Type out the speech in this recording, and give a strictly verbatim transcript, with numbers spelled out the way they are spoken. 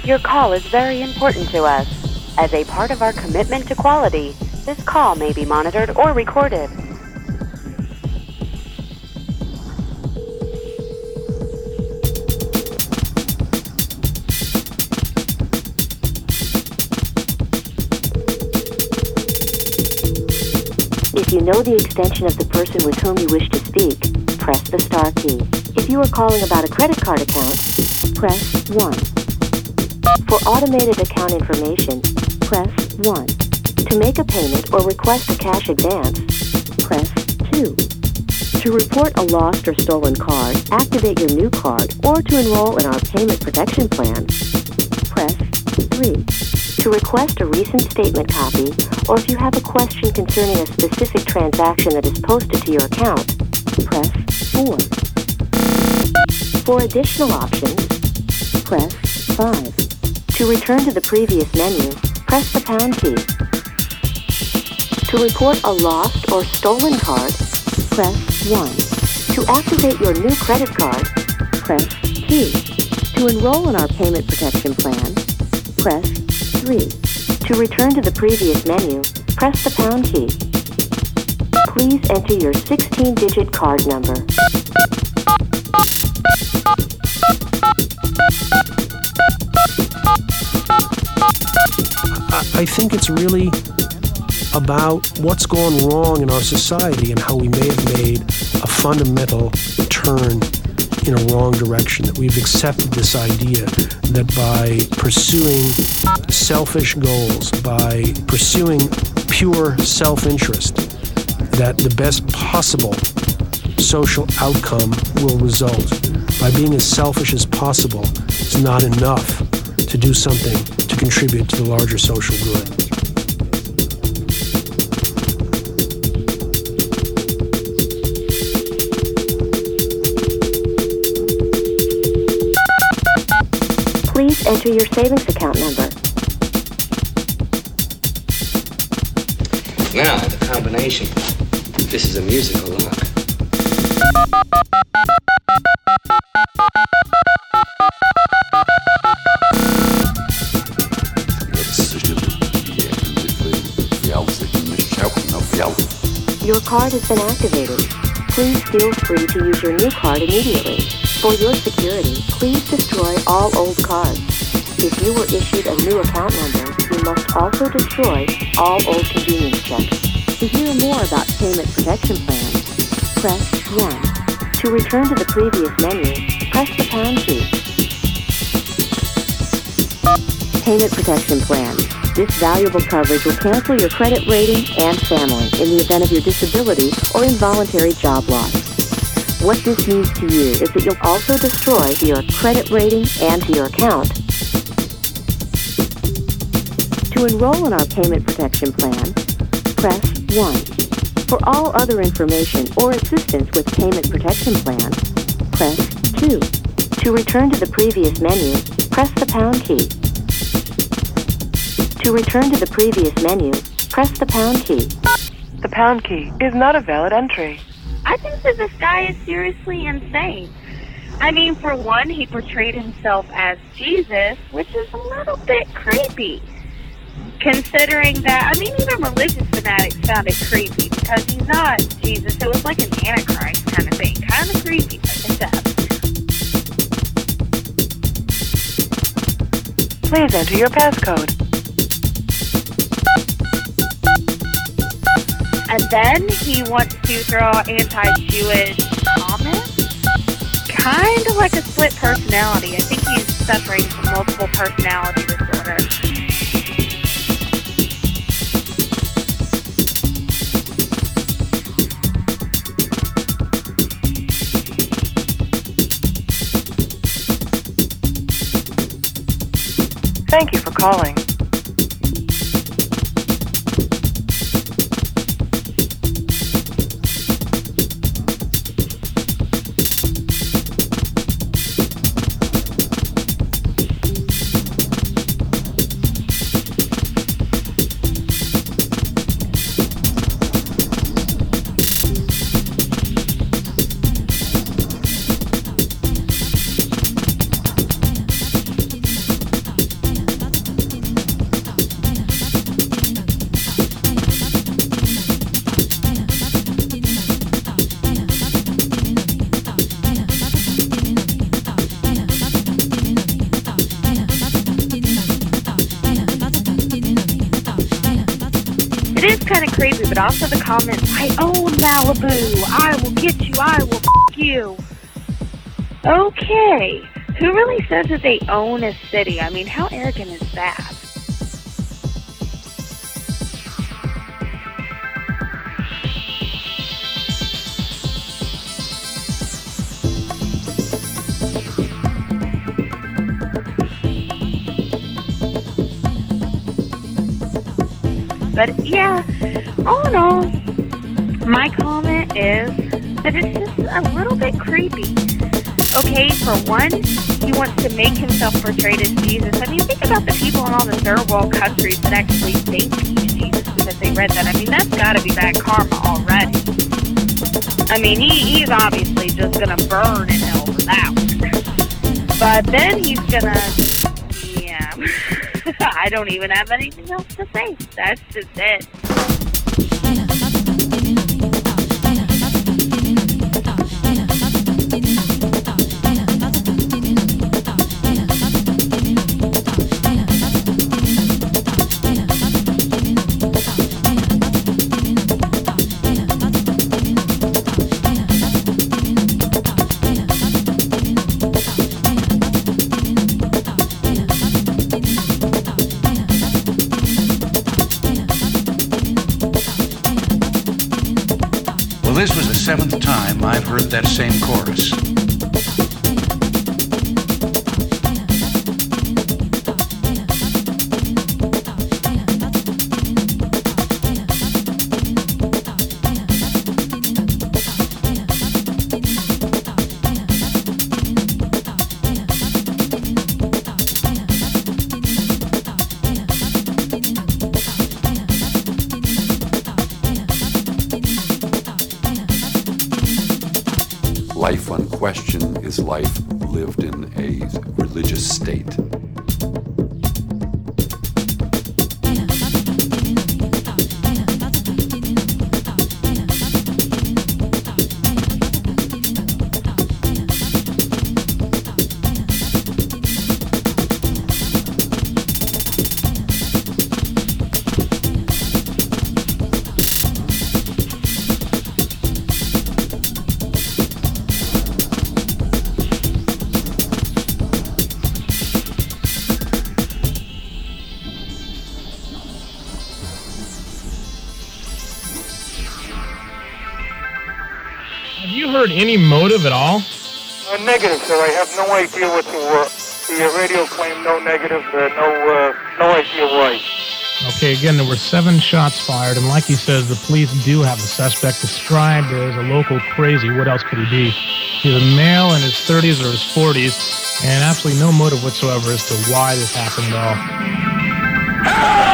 Your call is very important to us. As a part of our commitment to quality, this call may be monitored or recorded. If you know the extension of the person with whom you wish to speak, press the star key. If you are calling about a credit card account, press one. For automated account information, press one. To make a payment or request a cash advance, press two. To report a lost or stolen card, activate your new card, or to enroll in our payment protection plan, press three. To request a recent statement copy, or if you have a question concerning a specific transaction that is posted to your account, press four. For additional options, press five. To return to the previous menu, press the pound key. To report a lost or stolen card, press one. To activate your new credit card, press two. To enroll in our payment protection plan, press three. To return to the previous menu, press the pound key. Please enter your sixteen-digit card number. I think it's really about what's gone wrong in our society and how we may have made a fundamental turn in a wrong direction, that we've accepted this idea that by pursuing selfish goals, by pursuing pure self-interest, that the best possible social outcome will result. By being as selfish as possible is not enough to do something to contribute to the larger social good. Please enter your savings account number. Now, the combination. This is a musical lock. Your card has been activated. Please feel free to use your new card immediately. For your security, please destroy all old cards. If you were issued a new account number, you must also destroy all old convenience checks. To hear more about payment protection plans, press one. To return to the previous menu, press the pound key. Payment protection plan. This valuable coverage will cancel your credit rating and family in the event of your disability or involuntary job loss. What this means to you is that you'll also destroy your credit rating and to your account. To enroll in our payment protection plan, press one. For all other information or assistance with payment protection plan, press two. To return to the previous menu, press the pound key. To return to the previous menu, press the pound key. The pound key is not a valid entry. I think that this guy is seriously insane. I mean, for one, he portrayed himself as Jesus, which is a little bit creepy. Considering that, I mean, even religious fanatics found it creepy because he's not Jesus. It was like an Antichrist kind of thing. Kind of creepy, like I said. Please enter your passcode. And then he wants to throw anti-Jewish comments. Kind of like a split personality. I think he's suffering from multiple personality disorder. Thank you for calling. kind of creepy, but also the comments, I own Malibu, I will get you, I will f*** you. Okay, who really says that they own a city? I mean, how arrogant is that? But yeah, all in all, my comment is that it's just a little bit creepy. Okay, for one, he wants to make himself portrayed as Jesus. I mean, think about the people in all the third world countries that actually think he's Jesus because they read that. I mean, that's got to be bad karma already. I mean, he, he's obviously just going to burn in hell for that one. But then he's going to, yeah. I don't even have anything else to say. That's just it. This was the seventh time I've heard that same chorus. Life unquestioned is life lived in a religious state. Have you heard any motive at all? Uh, negative, sir. I have no idea what to work. The uh, radio claimed no negative, uh, no, uh, no idea why. Okay, again, there were seven shots fired, and like he says, the police do have a suspect described as a local crazy. What else could he be? He's a male in his thirties or his forties, and absolutely no motive whatsoever as to why this happened at all.